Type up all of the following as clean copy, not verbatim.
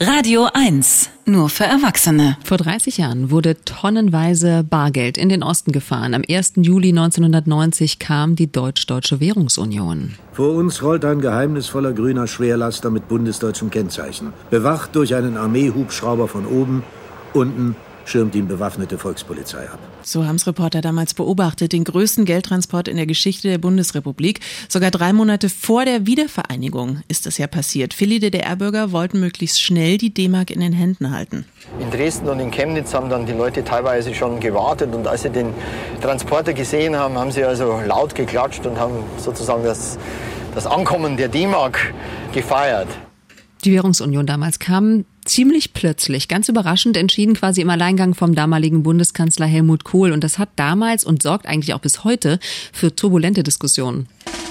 Radio 1, nur für Erwachsene. Vor 30 Jahren wurde tonnenweise Bargeld in den Osten gefahren. Am 1. Juli 1990 kam die Deutsch-Deutsche Währungsunion. Vor uns rollt ein geheimnisvoller grüner Schwerlaster mit bundesdeutschem Kennzeichen. Bewacht durch einen Armeehubschrauber von oben, unten schirmt ihn bewaffnete Volkspolizei ab. So haben es Reporter damals beobachtet, den größten Geldtransport in der Geschichte der Bundesrepublik. Sogar 3 Monate vor der Wiedervereinigung ist das ja passiert. Viele DDR-Bürger wollten möglichst schnell die D-Mark in den Händen halten. In Dresden und in Chemnitz haben dann die Leute teilweise schon gewartet. Und als sie den Transporter gesehen haben, haben sie also laut geklatscht und haben sozusagen das Ankommen der D-Mark gefeiert. Die Währungsunion damals kam ziemlich plötzlich, ganz überraschend, entschieden quasi im Alleingang vom damaligen Bundeskanzler Helmut Kohl. Und das hat damals und sorgt eigentlich auch bis heute für turbulente Diskussionen.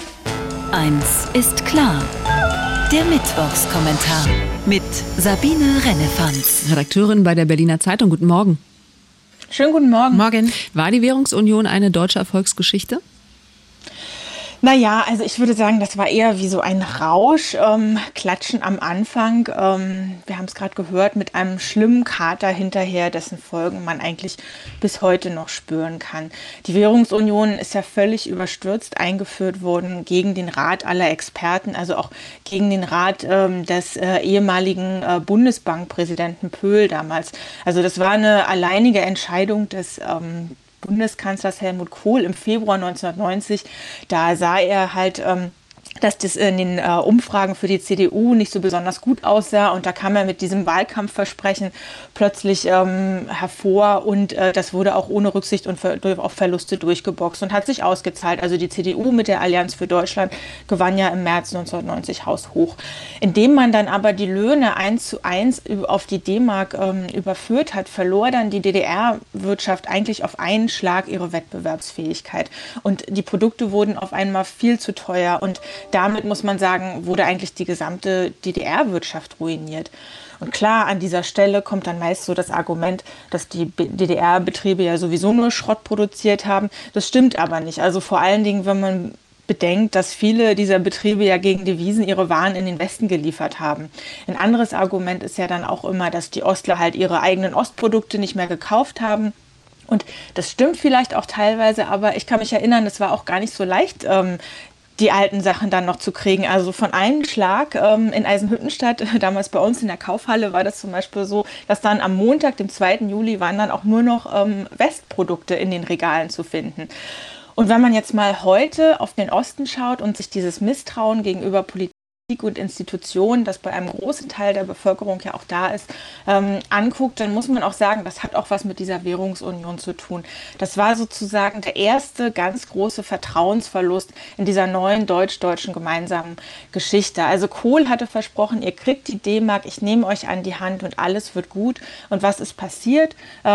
Eins ist klar. Der Mittwochskommentar mit Sabine Rennefanz. Redakteurin bei der Berliner Zeitung. Guten Morgen. Schönen guten Morgen. Morgen. War die Währungsunion eine deutsche Erfolgsgeschichte? Naja, also ich würde sagen, das war eher wie so ein Rausch, Klatschen am Anfang. Wir haben es gerade gehört, mit einem schlimmen Kater hinterher, dessen Folgen man eigentlich bis heute noch spüren kann. Die Währungsunion ist ja völlig überstürzt eingeführt worden gegen den Rat aller Experten, also auch gegen den Rat des ehemaligen Bundesbankpräsidenten Pöhl damals. Also das war eine alleinige Entscheidung des Bundeskanzlers Helmut Kohl im Februar 1990. Da sah er halt, dass das in den Umfragen für die CDU nicht so besonders gut aussah. Und da kam er mit diesem Wahlkampfversprechen plötzlich hervor. Und das wurde auch ohne Rücksicht auf Verluste durchgeboxt und hat sich ausgezahlt. Also die CDU mit der Allianz für Deutschland gewann ja im März 1990 haushoch. Indem man dann aber die Löhne 1:1 auf die D-Mark überführt hat, verlor dann die DDR-Wirtschaft eigentlich auf einen Schlag ihre Wettbewerbsfähigkeit. Und die Produkte wurden auf einmal viel zu teuer. Und damit, muss man sagen, wurde eigentlich die gesamte DDR-Wirtschaft ruiniert. Und klar, an dieser Stelle kommt dann meist so das Argument, dass die DDR-Betriebe ja sowieso nur Schrott produziert haben. Das stimmt aber nicht. Also vor allen Dingen, wenn man bedenkt, dass viele dieser Betriebe ja gegen Devisen ihre Waren in den Westen geliefert haben. Ein anderes Argument ist ja dann auch immer, dass die Ostler halt ihre eigenen Ostprodukte nicht mehr gekauft haben. Und das stimmt vielleicht auch teilweise, aber ich kann mich erinnern, es war auch gar nicht so leicht, die alten Sachen dann noch zu kriegen. Also von einem Schlag in Eisenhüttenstadt, damals bei uns in der Kaufhalle, war das zum Beispiel so, dass dann am Montag, dem 2. Juli, waren dann auch nur noch Westprodukte in den Regalen zu finden. Und wenn man jetzt mal heute auf den Osten schaut und sich dieses Misstrauen gegenüber Politik und Institutionen, das bei einem großen Teil der Bevölkerung ja auch da ist, anguckt, dann muss man auch sagen, das hat auch was mit dieser Währungsunion zu tun. Das war sozusagen der erste ganz große Vertrauensverlust in dieser neuen deutsch-deutschen gemeinsamen Geschichte. Also Kohl hatte versprochen, ihr kriegt die D-Mark, ich nehme euch an die Hand und alles wird gut. Und was ist passiert?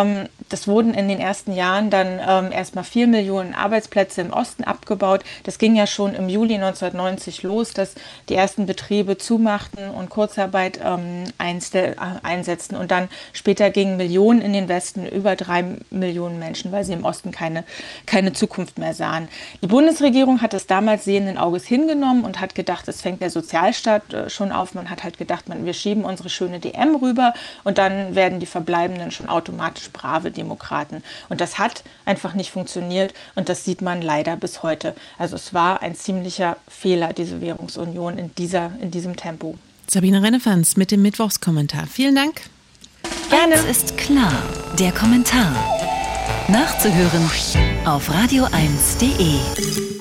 Das wurden in den ersten Jahren dann erstmal 4 Millionen Arbeitsplätze im Osten abgebaut. Das ging ja schon im Juli 1990 los, dass die ersten Betriebe zumachten und Kurzarbeit einsetzten. Und dann später gingen Millionen in den Westen, über 3 Millionen Menschen, weil sie im Osten keine Zukunft mehr sahen. Die Bundesregierung hat es damals sehenden Auges hingenommen und hat gedacht, es fängt der Sozialstaat schon auf. Man hat halt gedacht, wir schieben unsere schöne DM rüber und dann werden die Verbleibenden schon automatisch brave Demokraten. Und das hat einfach nicht funktioniert und das sieht man leider bis heute. Also es war ein ziemlicher Fehler, diese Währungsunion in diesem Tempo. Sabine Rennefanz mit dem Mittwochskommentar. Vielen Dank. Gerne. Eins ist klar, der Kommentar. Nachzuhören auf radio1.de.